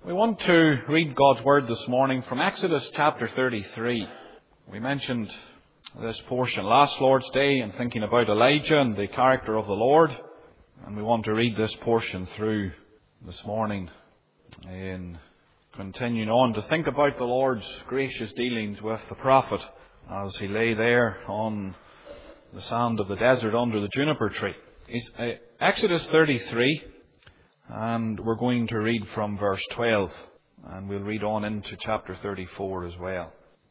We want to read God's Word this morning from Exodus chapter 33. We mentioned this portion last Lord's Day in thinking about Elijah and the character of the Lord. And we want to read this portion through this morning in continuing on to think about the Lord's gracious dealings with the prophet as he lay there on the sand of the desert under the juniper tree. Exodus 33. And we're going to read from verse 12, and we'll read on into chapter 34 as well.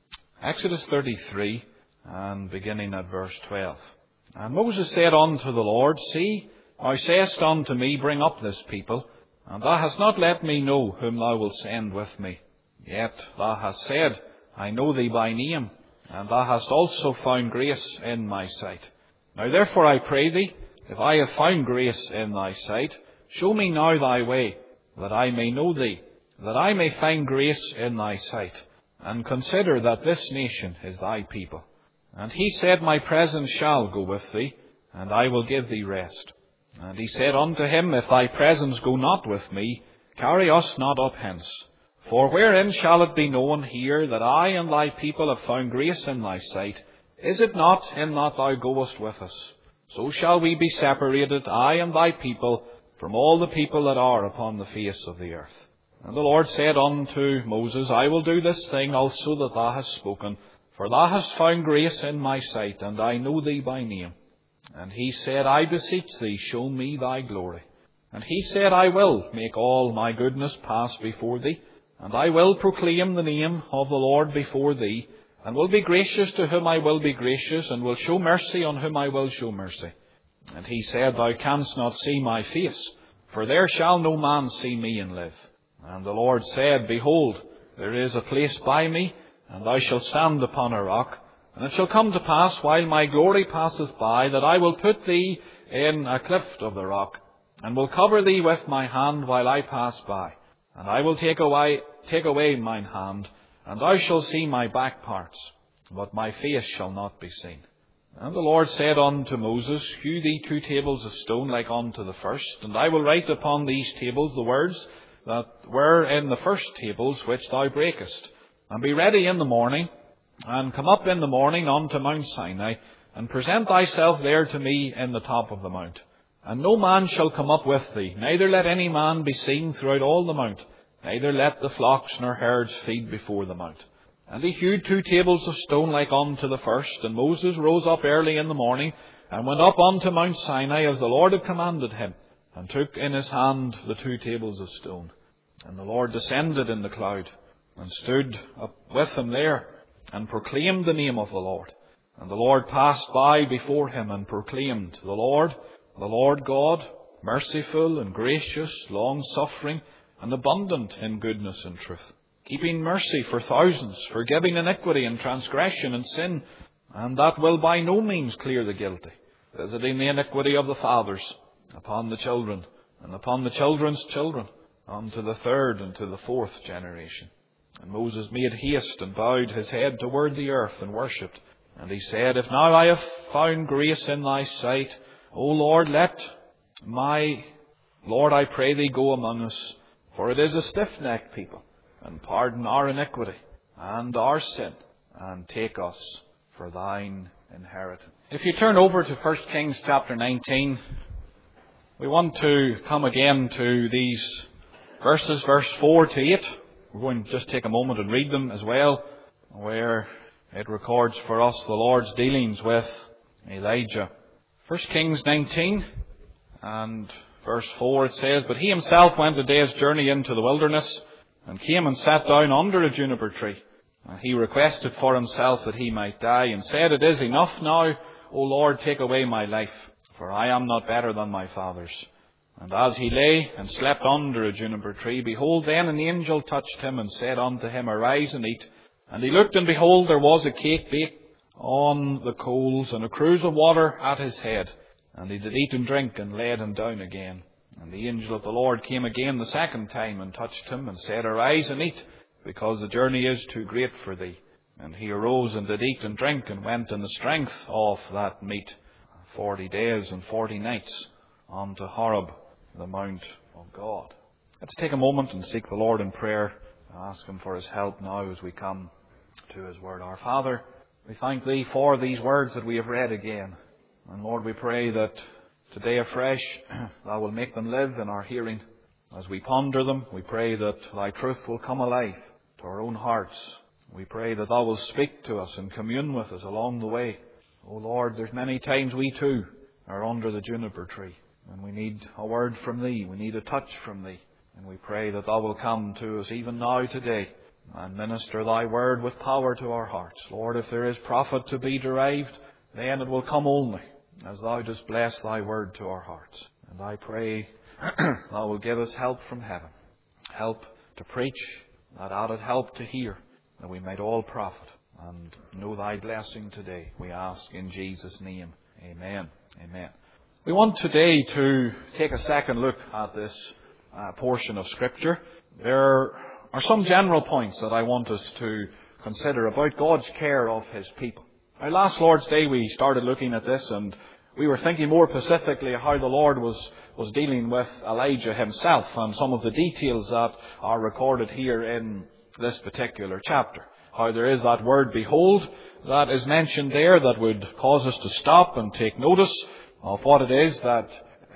Exodus 33, and beginning at verse 12. And Moses said unto the Lord, See, thou sayest unto me, Bring up this people, and thou hast not let me know whom thou wilt send with me. Yet thou hast said, I know thee by name, and thou hast also found grace in my sight. Now therefore I pray thee, if I have found grace in thy sight, show me now thy way, that I may know thee, that I may find grace in thy sight, and consider that this nation is thy people. And he said, My presence shall go with thee, and I will give thee rest. And he said unto him, If thy presence go not with me, carry us not up hence. For wherein shall it be known here that I and thy people have found grace in thy sight? Is it not in that thou goest with us? So shall we be separated, I and thy people, from all the people that are upon the face of the earth. And the Lord said unto Moses, I will do this thing also that thou hast spoken, for thou hast found grace in my sight, and I know thee by name. And he said, I beseech thee, show me thy glory. And he said, I will make all my goodness pass before thee, and I will proclaim the name of the Lord before thee, and will be gracious to whom I will be gracious, and will show mercy on whom I will show mercy. And he said, Thou canst not see my face, for there shall no man see me and live. And the Lord said, Behold, there is a place by me, and thou shalt stand upon a rock. And it shall come to pass, while my glory passeth by, that I will put thee in a cleft of the rock, and will cover thee with my hand while I pass by. And I will take away mine hand, and thou shalt see my back parts, but my face shall not be seen. And the Lord said unto Moses, Hew thee 2 tables of stone like unto the first, and I will write upon these tables the words that were in the first tables which thou breakest. And be ready in the morning, and come up in the morning unto Mount Sinai, and present thyself there to me in the top of the mount. And no man shall come up with thee, neither let any man be seen throughout all the mount, neither let the flocks nor herds feed before the mount. And he hewed 2 tables of stone like unto the first. And Moses rose up early in the morning, and went up unto Mount Sinai, as the Lord had commanded him, and took in his hand the 2 tables of stone. And the Lord descended in the cloud, and stood up with him there, and proclaimed the name of the Lord. And the Lord passed by before him, and proclaimed, the Lord God, merciful and gracious, long-suffering, and abundant in goodness and truth, keeping mercy for thousands, forgiving iniquity and transgression and sin, and that will by no means clear the guilty, visiting the iniquity of the fathers upon the children, and upon the children's children, unto the 3rd and to the 4th generation. And Moses made haste, and bowed his head toward the earth, and worshipped. And he said, If now I have found grace in thy sight, O Lord, let my Lord, I pray thee, go among us, for it is a stiff-necked people, and pardon our iniquity and our sin, and take us for thine inheritance. If you turn over to 1 Kings chapter 19, we want to come again to these verses, verse 4 to 8. We're going to just take a moment and read them as well, where it records for us the Lord's dealings with Elijah. 1 Kings 19 and verse 4, it says, But he himself went a day's journey into the wilderness, and came and sat down under a juniper tree. And he requested for himself that he might die, and said, It is enough now, O Lord, take away my life, for I am not better than my fathers. And as he lay and slept under a juniper tree, behold, then an angel touched him, and said unto him, Arise and eat. And he looked, and behold, there was a cake baked on the coals, and a cruse of water at his head. And he did eat and drink, and laid him down again. And the angel of the Lord came again the 2nd time, and touched him, and said, Arise and eat, because the journey is too great for thee. And he arose, and did eat and drink, and went in the strength of that meat 40 days and 40 nights unto Horeb, the mount of God. Let's take a moment and seek the Lord in prayer and ask Him for His help now as we come to His Word. Our Father, we thank Thee for these words that we have read again. And Lord, we pray that today afresh Thou will make them live in our hearing. As we ponder them, we pray that Thy truth will come alive to our own hearts. We pray that Thou will speak to us and commune with us along the way. Oh Lord, there's many times we too are under the juniper tree, and we need a word from Thee. We need a touch from Thee. And we pray that Thou will come to us even now today and minister Thy word with power to our hearts. Lord, if there is profit to be derived, then it will come only as Thou dost bless Thy word to our hearts. And I pray Thou will give us help from heaven, help to preach, that added help to hear, that we might all profit and know Thy blessing today. We ask in Jesus' name. Amen. Amen. We want today to take a second look at this portion of Scripture. There are some general points that I want us to consider about God's care of His people. Now, last Lord's Day we started looking at this, and we were thinking more specifically how the Lord was dealing with Elijah himself and some of the details that are recorded here in this particular chapter. How there is that word behold that is mentioned there that would cause us to stop and take notice of what it is that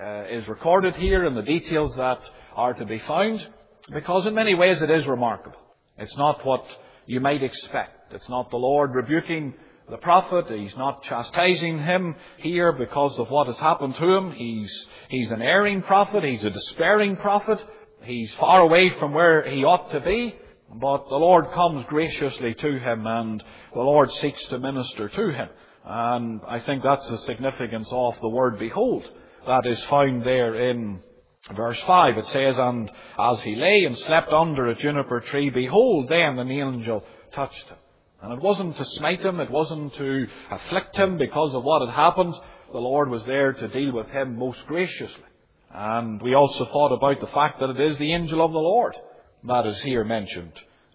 is recorded here and the details that are to be found, because in many ways it is remarkable. It's not what you might expect. It's not the Lord rebuking the prophet. He's not chastising him here because of what has happened to him. He's an erring prophet. He's a despairing prophet. He's far away from where he ought to be. But the Lord comes graciously to him, and the Lord seeks to minister to him. And I think that's the significance of the word behold that is found there in verse 5. It says, and as he lay and slept under a juniper tree, behold, then an angel touched him. And it wasn't to smite him, it wasn't to afflict him because of what had happened. The Lord was there to deal with him most graciously. And we also thought about the fact that it is the angel of the Lord that is here mentioned.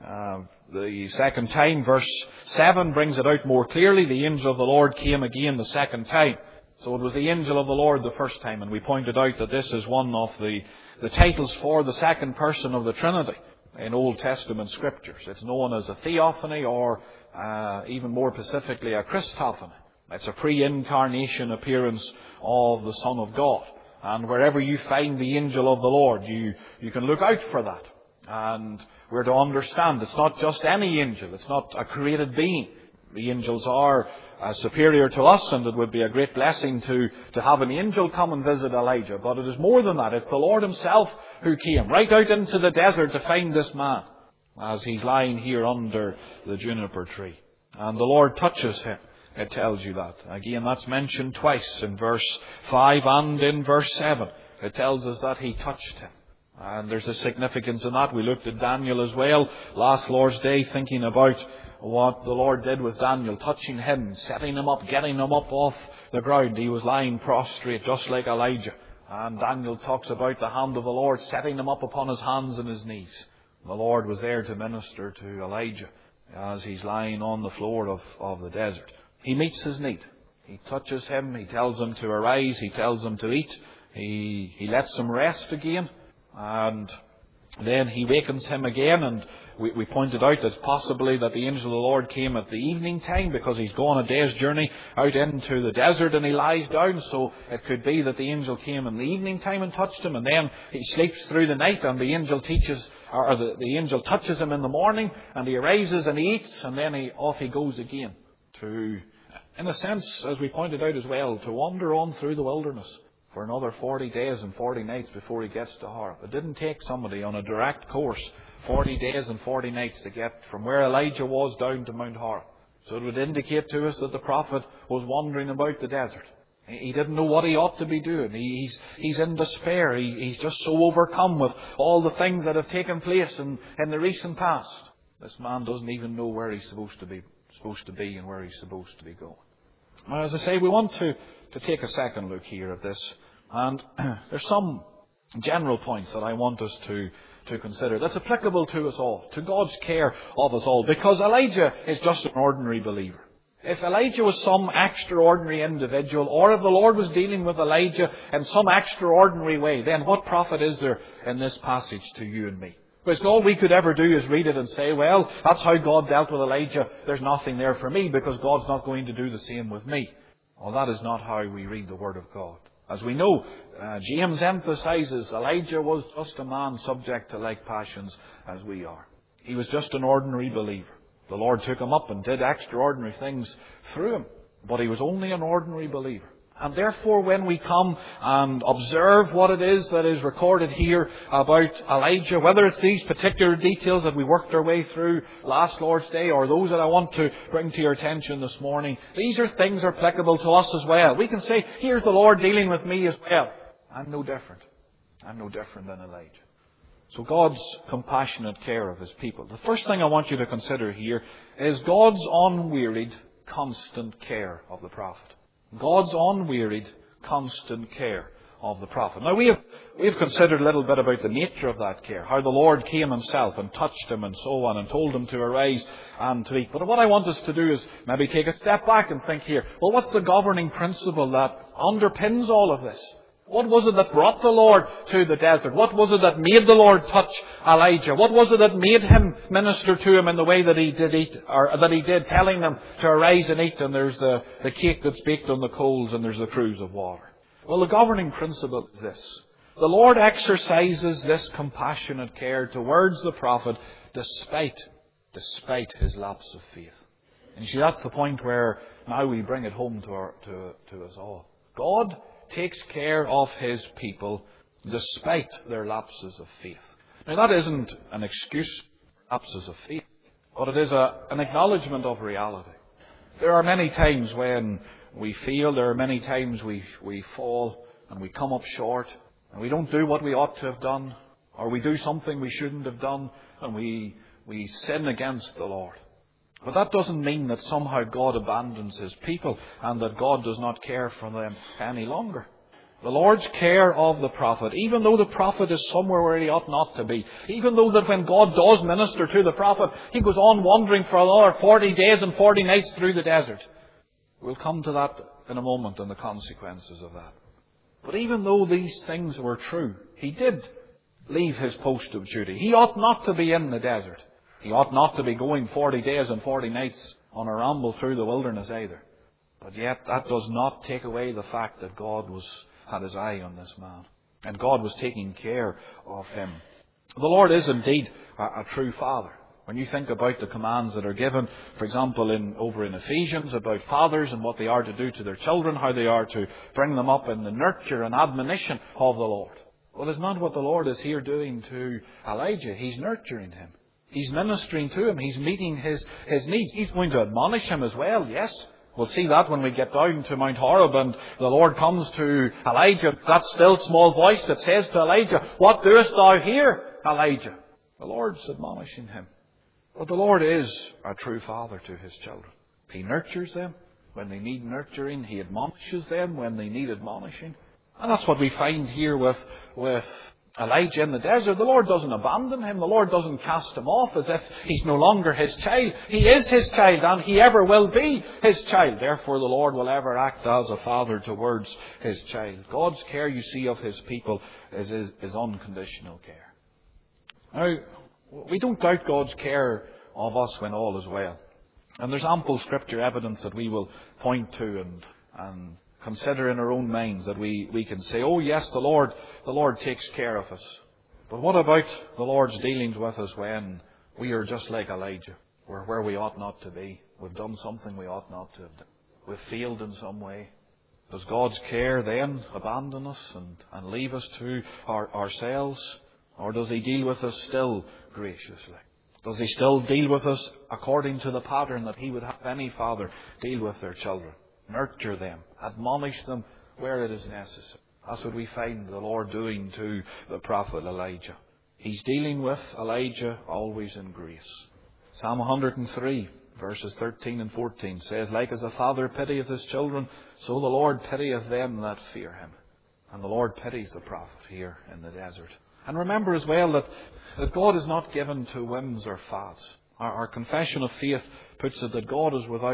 The second time, verse 7 brings it out more clearly. The angel of the Lord came again the second time. So it was the angel of the Lord the first time. And we pointed out that this is one of the titles for the second person of the Trinity in Old Testament Scriptures. It's known as a theophany, or even more specifically a Christophany. It's a pre-incarnation appearance of the Son of God. And wherever you find the angel of the Lord, you can look out for that. And we're to understand it's not just any angel. It's not a created being. The angels are superior to us, and it would be a great blessing to have an angel come and visit Elijah. But it is more than that. It's the Lord Himself who came right out into the desert to find this man as he's lying here under the juniper tree. And the Lord touches him. It tells you that. Again, that's mentioned twice in verse 5 and in verse 7. It tells us that He touched him. And there's a significance in that. We looked at Daniel as well last Lord's Day, thinking about what the Lord did with Daniel, touching him, setting him up, getting him up off the ground. He was lying prostrate just like Elijah. And Daniel talks about the hand of the Lord setting him up upon his hands and his knees. The Lord was there to minister to Elijah as he's lying on the floor of the desert. He meets his need. He touches him. He tells him to arise. He tells him to eat. He lets him rest again. And then He wakens him again, and we pointed out that possibly that the angel of the Lord came at the evening time because he's gone a day's journey out into the desert and he lies down. So it could be that the angel came in the evening time and touched him, and then he sleeps through the night, and the angel the angel touches him in the morning, and he arises and he eats, and then off he goes again to, in a sense, as we pointed out as well, to wander on through the wilderness for another 40 days and 40 nights before he gets to Horeb. It didn't take somebody on a direct course 40 days and 40 nights to get from where Elijah was down to Mount Horeb. So it would indicate to us that the prophet was wandering about the desert. He didn't know what he ought to be doing. He's in despair. He's just so overcome with all the things that have taken place in the recent past. This man doesn't even know where he's supposed to be and where he's supposed to be going. Now, as I say, we want to take a second look here at this. And there's some general points that I want us to consider that's applicable to us all, to God's care of us all. Because Elijah is just an ordinary believer. If Elijah was some extraordinary individual, or if the Lord was dealing with Elijah in some extraordinary way, then what profit is there in this passage to you and me? Because all we could ever do is read it and say, well, that's how God dealt with Elijah. There's nothing there for me because God's not going to do the same with me. Well, that is not how we read the Word of God. As we know, James emphasizes Elijah was just a man subject to like passions as we are. He was just an ordinary believer. The Lord took him up and did extraordinary things through him. But he was only an ordinary believer. And therefore, when we come and observe what it is that is recorded here about Elijah, whether it's these particular details that we worked our way through last Lord's Day, or those that I want to bring to your attention this morning, these are things that are applicable to us as well. We can say, here's the Lord dealing with me as well. I'm no different. I'm no different than Elijah. So God's compassionate care of His people. The first thing I want you to consider here is God's unwearied, constant care of the prophet. God's unwearied, constant care of the prophet. Now we have considered a little bit about the nature of that care. How the Lord came Himself and touched him and so on and told him to arise and to eat. But what I want us to do is maybe take a step back and think here, well, what's the governing principle that underpins all of this? What was it that brought the Lord to the desert? What was it that made the Lord touch Elijah? What was it that made him minister to him in the way that he did eat, or that he did, telling them to arise and eat, and there's the cake that's baked on the coals and there's the cruse of water? Well, the governing principle is this. The Lord exercises this compassionate care towards the prophet despite his lapse of faith. And you see, that's the point where now we bring it home to us all. God takes care of His people despite their lapses of faith. Now that isn't an excuse for lapses of faith, but it is an acknowledgement of reality. There are many times when we fail, there are many times we fall and we come up short and we don't do what we ought to have done, or we do something we shouldn't have done, and we sin against the Lord. But that doesn't mean that somehow God abandons His people and that God does not care for them any longer. The Lord's care of the prophet, even though the prophet is somewhere where he ought not to be, even though that when God does minister to the prophet, he goes on wandering for another 40 days and 40 nights through the desert. We'll come to that in a moment and the consequences of that. But even though these things were true, he did leave his post of duty. He ought not to be in the desert. He ought not to be going 40 days and 40 nights on a ramble through the wilderness either. But yet that does not take away the fact that God had His eye on this man. And God was taking care of him. The Lord is indeed a true Father. When you think about the commands that are given, for example, over in Ephesians about fathers and what they are to do to their children, how they are to bring them up in the nurture and admonition of the Lord. Well, it's not what the Lord is here doing to Elijah. He's nurturing him. He's ministering to him. He's meeting his needs. He's going to admonish him as well, yes. We'll see that when we get down to Mount Horeb and the Lord comes to Elijah. That still small voice that says to Elijah, "What doest thou here, Elijah?" The Lord's admonishing him. But the Lord is a true Father to His children. He nurtures them when they need nurturing. He admonishes them when they need admonishing. And that's what we find here with Elijah in the desert. The Lord doesn't abandon him. The Lord doesn't cast him off as if he's no longer His child. He is His child and he ever will be His child. Therefore the Lord will ever act as a father towards His child. God's care, you see, of His people is unconditional care. Now, we don't doubt God's care of us when all is well. And there's ample scripture evidence that we will point to and consider in our own minds that we can say, oh yes, the Lord takes care of us. But what about the Lord's dealings with us when we are just like Elijah? We're where we ought not to be. We've done something we ought not to have done. We've failed in some way. Does God's care then abandon us and leave us to ourselves? Or does He deal with us still graciously? Does He still deal with us according to the pattern that He would have any father deal with their children? Nurture them, admonish them where it is necessary. That's what we find the Lord doing to the prophet Elijah. He's dealing with Elijah always in grace. Psalm 103, verses 13 and 14 says, "Like as a father pitieth his children, so the Lord pitieth them that fear Him." And the Lord pities the prophet here in the desert. And remember as well that God is not given to whims or fads. Our confession of faith puts it that God is without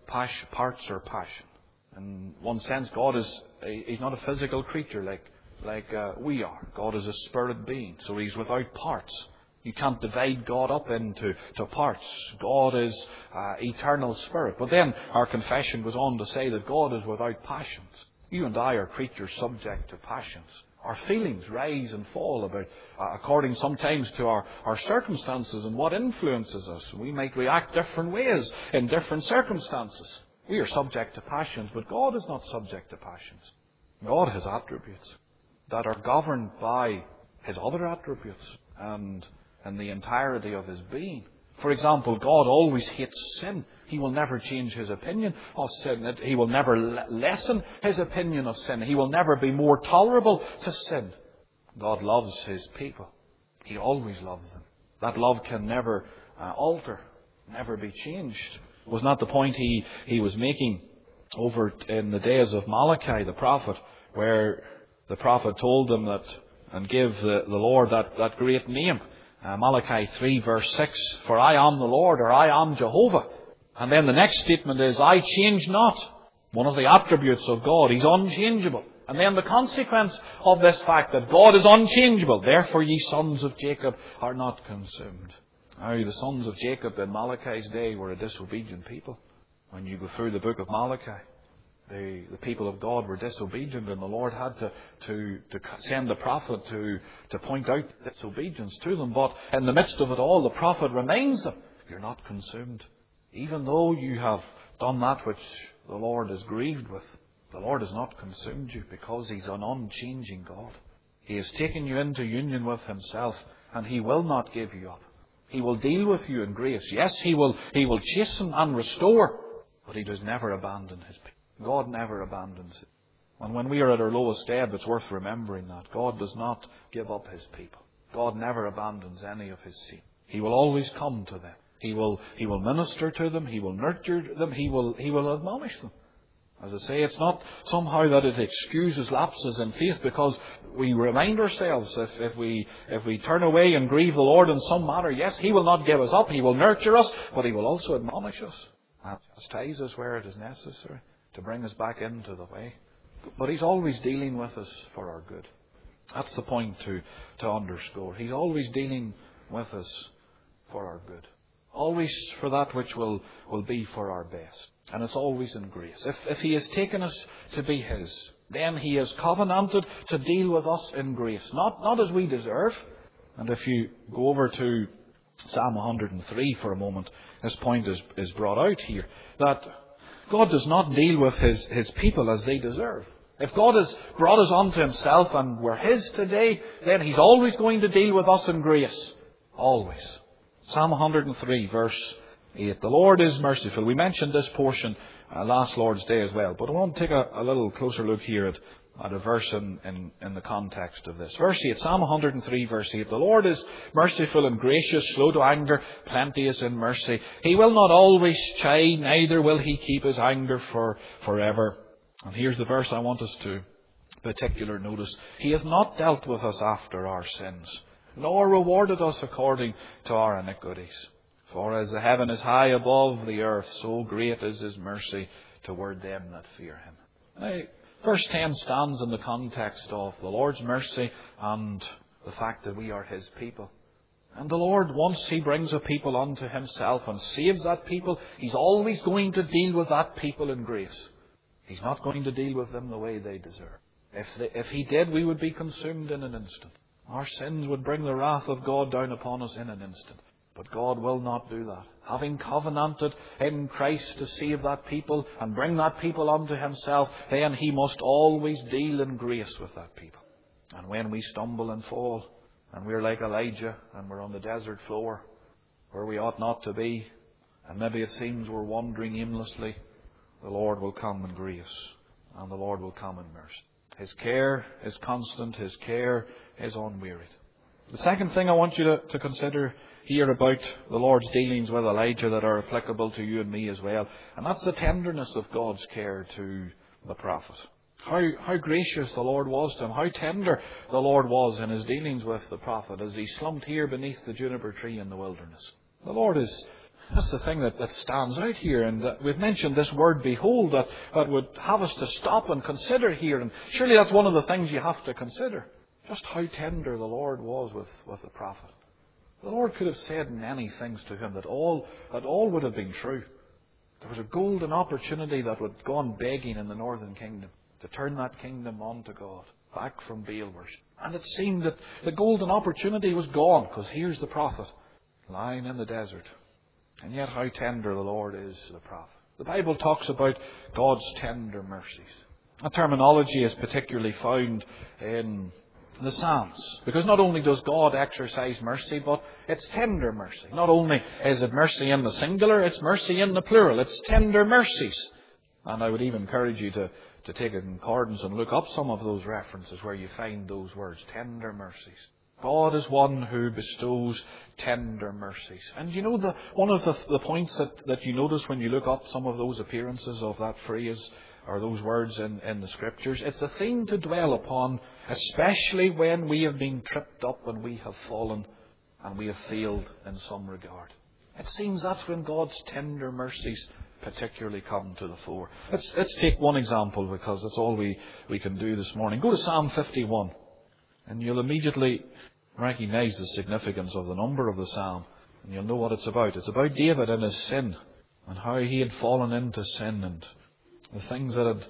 parts are passion. In one sense, God He's not a physical creature like we are. God is a spirit being, so He's without parts. You can't divide God up into parts. God is eternal spirit. But then our confession goes on to say that God is without passions. You and I are creatures subject to passions. Our feelings rise and fall according sometimes to our circumstances and what influences us. We might react different ways in different circumstances. We are subject to passions, but God is not subject to passions. God has attributes that are governed by His other attributes and the entirety of His being. For example, God always hates sin. He will never change His opinion of sin. He will never lessen His opinion of sin. He will never be more tolerable to sin. God loves His people. He always loves them. That love can never alter, never be changed. Was not the point he was making over in the days of Malachi, the prophet, where the prophet told them that and gave the Lord that great name. Malachi 3 verse 6, for I am the Lord, or I am Jehovah. And then the next statement is, I change not. One of the attributes of God, He's unchangeable. And then the consequence of this fact that God is unchangeable, therefore ye sons of Jacob are not consumed. Now, the sons of Jacob in Malachi's day were a disobedient people. When you go through the book of Malachi, the people of God were disobedient, and the Lord had to send the prophet to point out disobedience to them. But in the midst of it all, the prophet reminds them, you're not consumed. Even though you have done that which the Lord is grieved with, the Lord has not consumed you, because He's an unchanging God. He has taken you into union with Himself, and He will not give you up. He will deal with you in grace. Yes, He will chasten and restore, but He does never abandon His people. God never abandons it. And when we are at our lowest ebb, it's worth remembering that. God does not give up His people. God never abandons any of His seed. He will always come to them. He will minister to them. He will nurture them. He will admonish them. As I say, it's not somehow that it excuses lapses in faith, because we remind ourselves if we turn away and grieve the Lord in some manner, yes, He will not give us up. He will nurture us, but He will also admonish us and chastise us where it is necessary to bring us back into the way. But He's always dealing with us for our good. That's the point to underscore. He's always dealing with us for our good. Always for that which will be for our best. And it's always in grace. If He has taken us to be His, then He has covenanted to deal with us in grace. Not as we deserve. And if you go over to Psalm 103 for a moment, this point is brought out here. That God does not deal with His people as they deserve. If God has brought us unto Himself and we're His today, then He's always going to deal with us in grace. Always. Psalm 103 verse 8. The Lord is merciful. We mentioned this portion last Lord's Day as well. But I want to take a little closer look here at a verse in the context of this. Verse 8, Psalm 103 verse 8. The Lord is merciful and gracious, slow to anger, plenteous in mercy. He will not always chide, neither will He keep His anger forever. And here's the verse I want us to particular notice. He hath not dealt with us after our sins, nor rewarded us according to our iniquities. For as the heaven is high above the earth, so great is His mercy toward them that fear Him. Now, verse 10 stands in the context of the Lord's mercy and the fact that we are His people. And the Lord, once He brings a people unto Himself and saves that people, He's always going to deal with that people in grace. He's not going to deal with them the way they deserve. If He did, we would be consumed in an instant. Our sins would bring the wrath of God down upon us in an instant. But God will not do that. Having covenanted in Christ to save that people and bring that people unto Himself, then He must always deal in grace with that people. And when we stumble and fall, and we're like Elijah, and we're on the desert floor, where we ought not to be, and maybe it seems we're wandering aimlessly, the Lord will come in grace, and the Lord will come in mercy. His care is constant. His care is unwearied. The second thing I want you to consider here about the Lord's dealings with Elijah that are applicable to you and me as well, and that's the tenderness of God's care to the prophet. How gracious the Lord was to him, how tender the Lord was in His dealings with the prophet as he slumped here beneath the juniper tree in the wilderness. The Lord is That's the thing that stands out here. And we've mentioned this word behold that would have us to stop and consider here. And surely that's one of the things you have to consider. Just how tender the Lord was with the prophet. The Lord could have said many things to him that all would have been true. There was a golden opportunity that would go on begging in the northern kingdom to turn that kingdom onto God, back from Baal worship. And it seemed that the golden opportunity was gone, because here's the prophet lying in the desert. And yet how tender the Lord is to the prophet. The Bible talks about God's tender mercies. That terminology is particularly found in the Psalms. Because not only does God exercise mercy, but it's tender mercy. Not only is it mercy in the singular, it's mercy in the plural. It's tender mercies. And I would even encourage you to take a concordance and look up some of those references where you find those words, tender mercies. God is one who bestows tender mercies. And you know, one of the points that you notice when you look up some of those appearances of that phrase or those words in the Scriptures, it's a theme to dwell upon, especially when we have been tripped up and we have fallen and we have failed in some regard. It seems that's when God's tender mercies particularly come to the fore. Let's take one example, because that's all we can do this morning. Go to Psalm 51, and you'll immediately recognize the significance of the number of the psalm, and you'll know what it's about. It's about David and his sin, and how he had fallen into sin, and the things that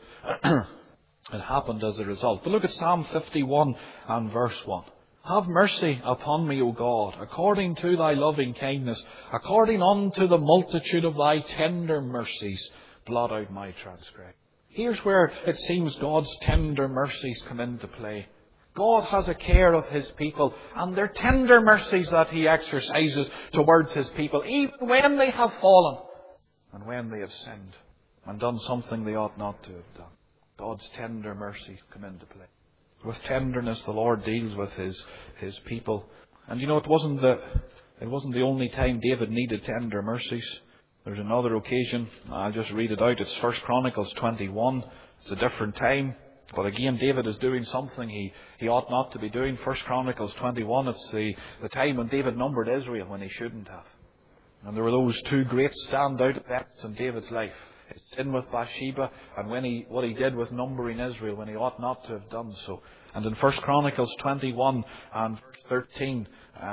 had happened as a result. But look at Psalm 51 and verse 1. Have mercy upon me, O God, according to thy loving kindness, according unto the multitude of thy tender mercies, blot out my transgression. Here's where it seems God's tender mercies come into play. God has a care of His people, and they're tender mercies that He exercises towards His people, even when they have fallen and when they have sinned and done something they ought not to have done. God's tender mercies come into play. With tenderness, the Lord deals with His people. And you know, it wasn't the only time David needed tender mercies. There's another occasion. I'll just read it out. It's 1 Chronicles 21. It's a different time. But again, David is doing something he ought not to be doing. 1 Chronicles 21, it's the time when David numbered Israel when he shouldn't have. And there were those two great standout events in David's life. His sin with Bathsheba, and what he did with numbering Israel when he ought not to have done so. And in 1 Chronicles 21 and verse 13,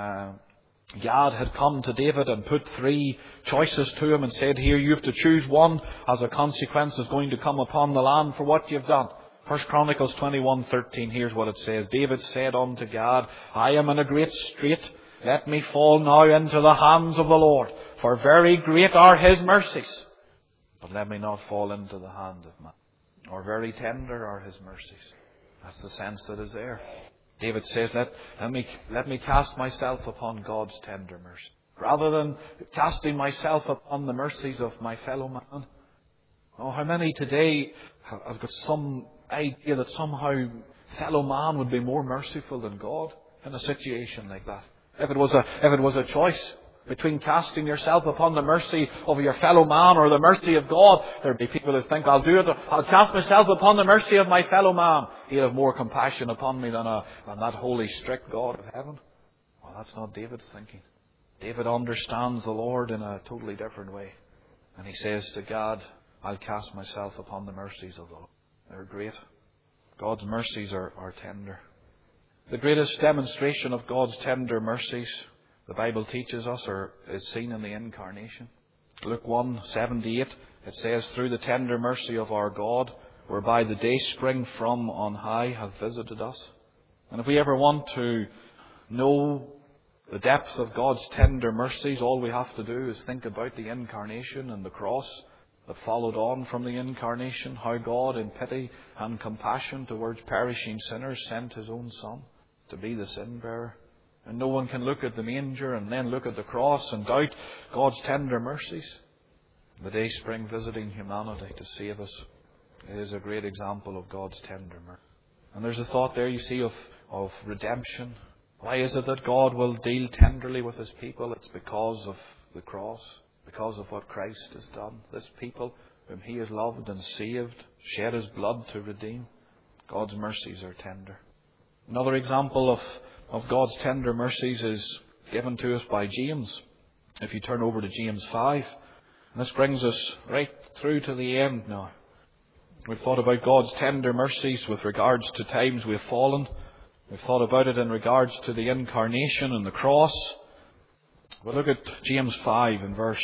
Gad had come to David and put three choices to him and said, here, you have to choose one, as a consequence is going to come upon the land for what you've done. 1 Chronicles 21:13, here's what it says. David said unto Gad, I am in a great strait. Let me fall now into the hands of the Lord, for very great are His mercies. But let me not fall into the hand of man. Or very tender are His mercies. That's the sense that is there. David says, let me cast myself upon God's tender mercy, rather than casting myself upon the mercies of my fellow man. Oh, how many today have got some idea that somehow fellow man would be more merciful than God in a situation like that. If it was a choice between casting yourself upon the mercy of your fellow man or the mercy of God, there'd be people who think, I'll do it. I'll cast myself upon the mercy of my fellow man. He'll have more compassion upon me than that holy, strict God of heaven. Well, that's not David's thinking. David understands the Lord in a totally different way. And he says to God, I'll cast myself upon the mercies of the Lord. They're great. God's mercies are tender. The greatest demonstration of God's tender mercies, the Bible teaches us, is seen in the Incarnation. Luke 1:78, it says, through the tender mercy of our God, whereby the dayspring from on high hath visited us. And if we ever want to know the depth of God's tender mercies, all we have to do is think about the Incarnation and the cross that followed on from the Incarnation, how God in pity and compassion towards perishing sinners sent His own Son to be the sin bearer. And no one can look at the manger and then look at the cross and doubt God's tender mercies. The dayspring visiting humanity to save us is a great example of God's tender mercy. And there's a thought there, you see, of redemption. Why is it that God will deal tenderly with His people? It's because of the cross. Because of what Christ has done. This people whom He has loved and saved, shed His blood to redeem. God's mercies are tender. Another example of God's tender mercies is given to us by James. If you turn over to James 5, and this brings us right through to the end now. We've thought about God's tender mercies with regards to times we have fallen. We've thought about it in regards to the incarnation and the cross. But look at James 5 in verse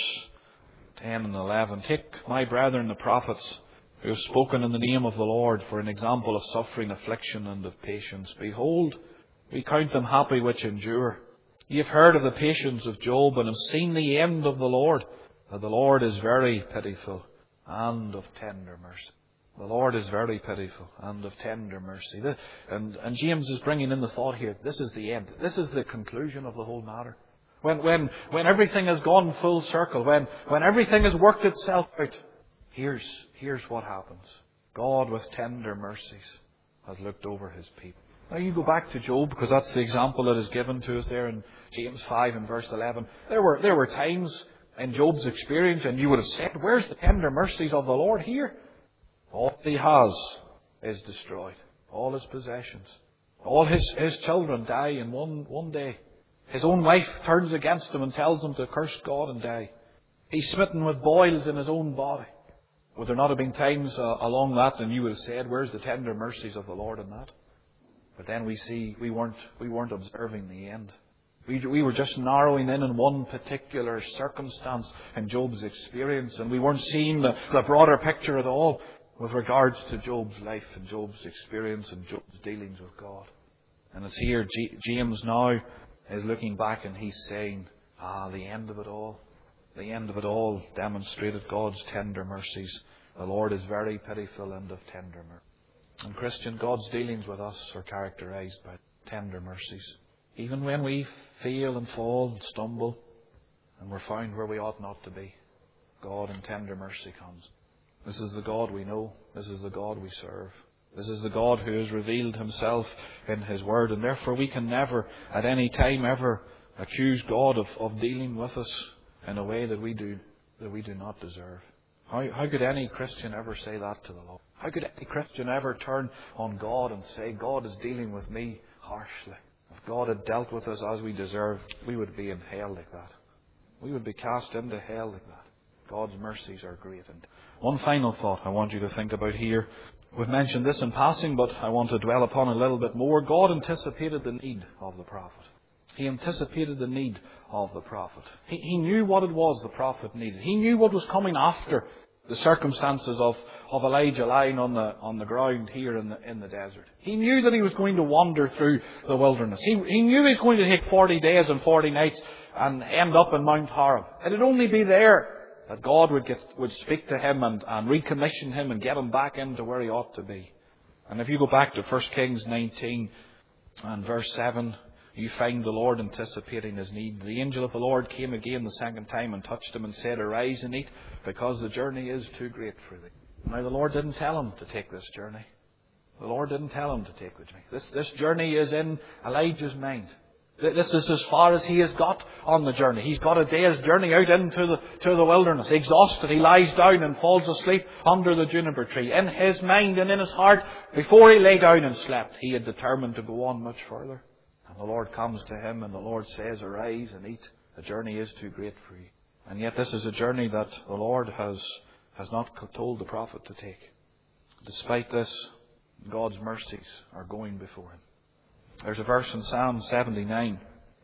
10 and 11. Take my brethren the prophets who have spoken in the name of the Lord for an example of suffering, affliction, and of patience. Behold, we count them happy which endure. Ye have heard of the patience of Job, and have seen the end of the Lord, that the Lord is very pitiful and of tender mercy. The Lord is very pitiful and of tender mercy. And James is bringing in the thought here, this is the end. This is the conclusion of the whole matter. When everything has gone full circle, when everything has worked itself out, here's what happens. God with tender mercies has looked over His people. Now you go back to Job, because that's the example that is given to us there in James 5 and verse 11. There were times in Job's experience, and you would have said, where's the tender mercies of the Lord here? All he has is destroyed. All his possessions. All his children die in one day. His own wife turns against him and tells him to curse God and die. He's smitten with boils in his own body. Would there not have been times along that, and you would have said, where's the tender mercies of the Lord in that? But then we see we weren't observing the end. We were just narrowing in on one particular circumstance in Job's experience, and we weren't seeing the broader picture at all with regards to Job's life and Job's experience and Job's dealings with God. And it's here James now is looking back, and he's saying, the end of it all. The end of it all demonstrated God's tender mercies. The Lord is very pitiful and of tender mercy. And Christian, God's dealings with us are characterized by tender mercies. Even when we fail and fall and stumble and we're found where we ought not to be, God in tender mercy comes. This is the God we know. This is the God we serve. This is the God who has revealed Himself in His Word, and therefore we can never at any time ever accuse God of dealing with us in a way that we do not deserve. How could any Christian ever say that to the Lord? How could any Christian ever turn on God and say, God is dealing with me harshly? If God had dealt with us as we deserve, we would be in hell like that. We would be cast into hell like that. God's mercies are great. And one final thought I want you to think about here. We've mentioned this in passing, but I want to dwell upon it a little bit more. God anticipated the need of the prophet. He anticipated the need of the prophet. He knew what it was the prophet needed. He knew what was coming after the circumstances of Elijah lying on the ground here in the desert. He knew that he was going to wander through the wilderness. He knew he was going to take 40 days and 40 nights and end up in Mount Horeb. It'd only be there that God would speak to him and recommission him and get him back into where he ought to be. And if you go back to 1 Kings 19 and verse 7, you find the Lord anticipating his need. The angel of the Lord came again the second time and touched him and said, Arise and eat, because the journey is too great for thee. Now the Lord didn't tell him to take this journey. The Lord didn't tell him to take the journey. This journey is in Elijah's mind. This is as far as he has got on the journey. He's got a day's journey out into the wilderness. Exhausted, he lies down and falls asleep under the juniper tree. In his mind and in his heart, before he lay down and slept, he had determined to go on much further. And the Lord comes to him and the Lord says, Arise and eat. The journey is too great for you. And yet this is a journey that the Lord has not told the prophet to take. Despite this, God's mercies are going before him. There's a verse in Psalm 79.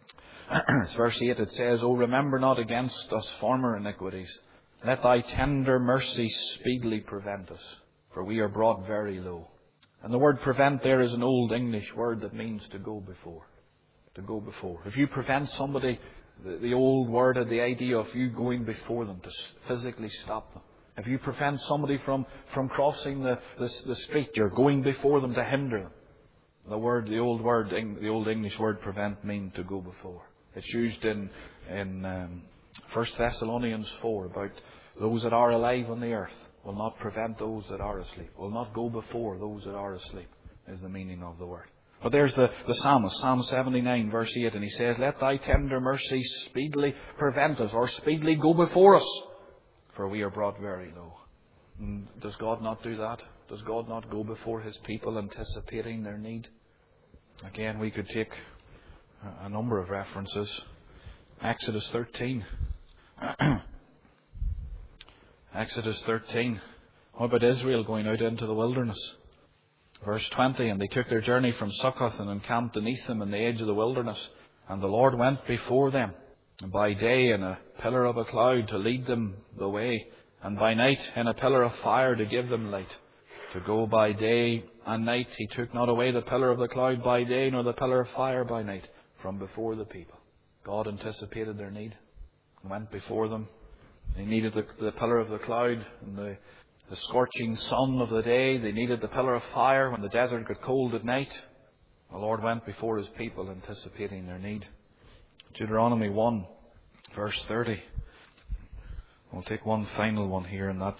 It's verse 8. It says, O remember not against us former iniquities. Let thy tender mercy speedily prevent us, for we are brought very low. And the word prevent there is an old English word that means to go before. To go before. If you prevent somebody, the old word had the idea of you going before them to physically stop them. If you prevent somebody from crossing the street, you're going before them to hinder them. The old English word prevent means to go before. It's used in 1 Thessalonians 4 about those that are alive on the earth will not prevent those that are asleep. Will not go before those that are asleep is the meaning of the word. But there's the psalmist, Psalm 79 verse 8, and he says, Let thy tender mercy speedily prevent us, or speedily go before us, for we are brought very low. And does God not do that? Does God not go before his people anticipating their need? Again, we could take a number of references. Exodus 13 Exodus 13. How about Israel going out into the wilderness? Verse 20, and they took their journey from Succoth and encamped beneath them in the edge of the wilderness. And the Lord went before them, and by day in a pillar of a cloud to lead them the way, and by night in a pillar of fire to give them light. To go by day and night, He took not away the pillar of the cloud by day, nor the pillar of fire by night, from before the people. God anticipated their need and went before them. They needed the pillar of the cloud and the scorching sun of the day. They needed the pillar of fire when the desert got cold at night. The Lord went before His people, anticipating their need. Deuteronomy 1, verse 30. We'll take one final one here in that.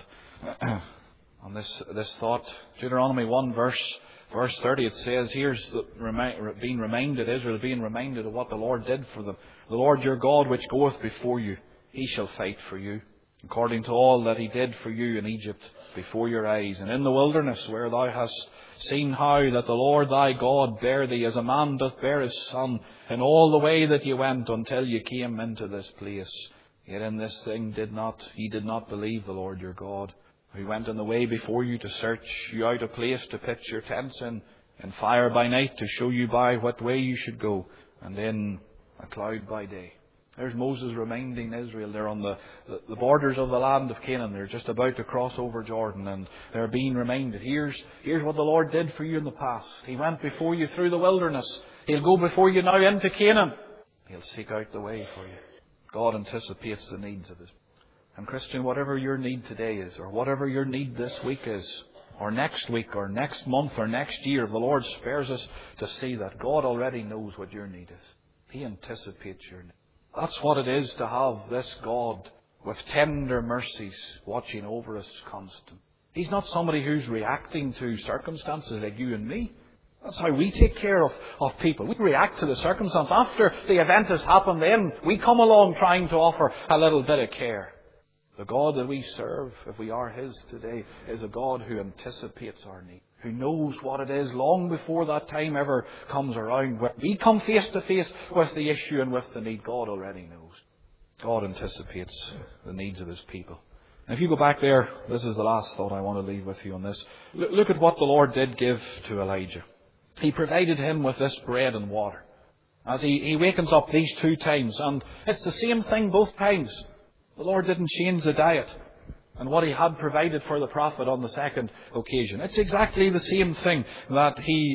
On this thought. Deuteronomy 1, verse 30, it says, here's being reminded, Israel being reminded of what the Lord did for them. The Lord your God, which goeth before you, He shall fight for you, according to all that He did for you in Egypt before your eyes, and in the wilderness, where thou hast seen how that the Lord thy God bare thee as a man doth bear his son, in all the way that ye went until ye came into this place. Yet in this thing ye did not believe the Lord your God, who went in the way before you to search you out a place to pitch your tents in fire by night, to show you by what way you should go, and in a cloud by day. There's Moses reminding Israel. They're on the borders of the land of Canaan. They're just about to cross over Jordan, and they're being reminded. Here's what the Lord did for you in the past. He went before you through the wilderness. He'll go before you now into Canaan. He'll seek out the way for you. God anticipates the needs of His. And Christian, whatever your need today is, or whatever your need this week is, or next week, or next month, or next year, the Lord spares us to see that God already knows what your need is. He anticipates your need. That's what it is to have this God with tender mercies watching over us constant. He's not somebody who's reacting to circumstances like you and me. That's how we take care of people. We react to the circumstance. After the event has happened, then we come along trying to offer a little bit of care. The God that we serve, if we are His today, is a God who anticipates our need, who knows what it is long before that time ever comes around. When we come face to face with the issue and with the need, God already knows. God anticipates the needs of His people. And if you go back there, this is the last thought I want to leave with you on this. Look at what the Lord did give to Elijah. He provided him with this bread and water. As he wakens up these two times, and it's the same thing both times. The Lord didn't change the diet and what He had provided for the prophet on the second occasion. It's exactly the same thing that he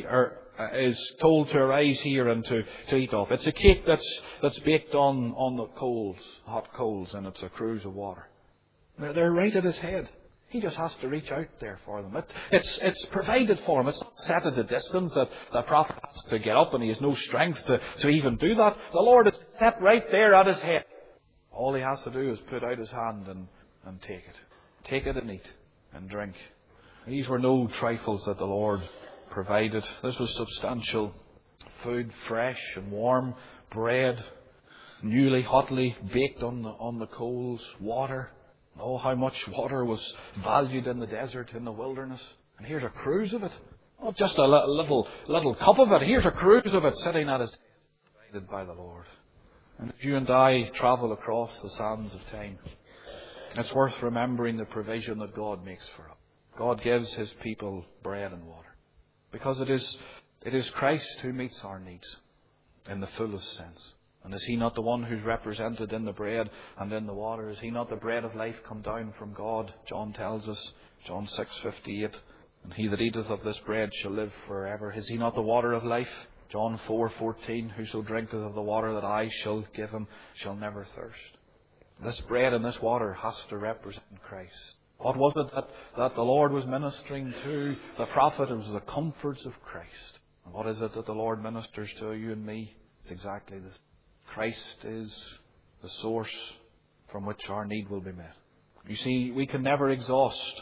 is told to arise here and to eat of. It's a cake that's baked on the coals, hot coals, and it's a cruse of water. They're right at his head. He just has to reach out there for them. It's provided for him. It's not set at a distance that the prophet has to get up and he has no strength to even do that. The Lord is set right there at his head. All he has to do is put out his hand and take it. Take it and eat and drink. These were no trifles that the Lord provided. This was substantial food, fresh and warm, bread, newly, hotly baked on the coals, water. Oh, how much water was valued in the desert, in the wilderness. And here's a cruse of it. Not just a little cup of it. Here's a cruse of it sitting at his head, provided by the Lord. And if you and I travel across the sands of time, it's worth remembering the provision that God makes for us. God gives His people bread and water. Because it is Christ who meets our needs in the fullest sense. And is He not the one who's represented in the bread and in the water? Is He not the bread of life come down from God? John tells us, John 6:58, and he that eateth of this bread shall live forever. Is He not the water of life? John 4:14, whoso drinketh of the water that I shall give him shall never thirst. This bread and this water has to represent Christ. What was it that the Lord was ministering to the prophet? It was the comforts of Christ. And what is it that the Lord ministers to you and me? It's exactly this. Christ is the source from which our need will be met. You see, we can never exhaust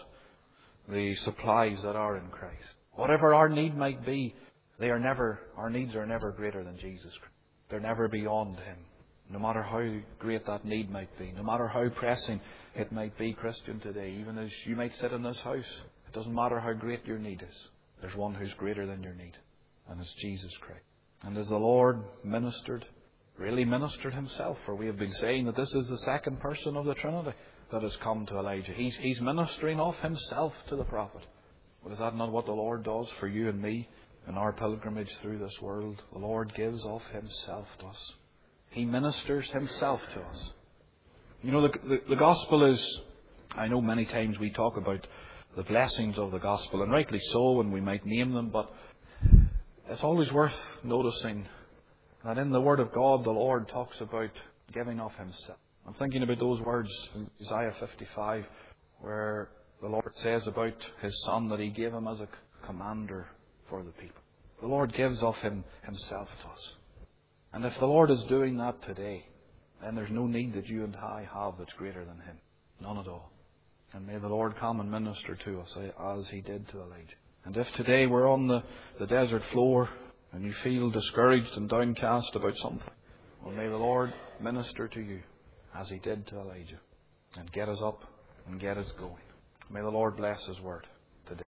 the supplies that are in Christ. Whatever our need might be, our needs are never greater than Jesus Christ. They're never beyond Him. No matter how great that need might be, no matter how pressing it might be, Christian, today, even as you might sit in this house, it doesn't matter how great your need is. There's one who's greater than your need, and it's Jesus Christ. And as the Lord ministered really ministered himself, for we have been saying that this is the second person of the Trinity that has come to Elijah. He's ministering of himself to the prophet. But is that not what the Lord does for you and me in our pilgrimage through this world? The Lord gives of himself to us. He ministers himself to us. You know, the gospel is, I know many times we talk about the blessings of the gospel, and rightly so, and we might name them, but it's always worth noticing that in the Word of God, the Lord talks about giving of himself. I'm thinking about those words in Isaiah 55, where the Lord says about his Son that he gave him as a commander for the people. The Lord gives of himself to us. And if the Lord is doing that today, then there's no need that you and I have that's greater than him. None at all. And may the Lord come and minister to us as he did to Elijah. And if today we're on the desert floor and you feel discouraged and downcast about something, well, may the Lord minister to you as he did to Elijah and get us up and get us going. May the Lord bless his word.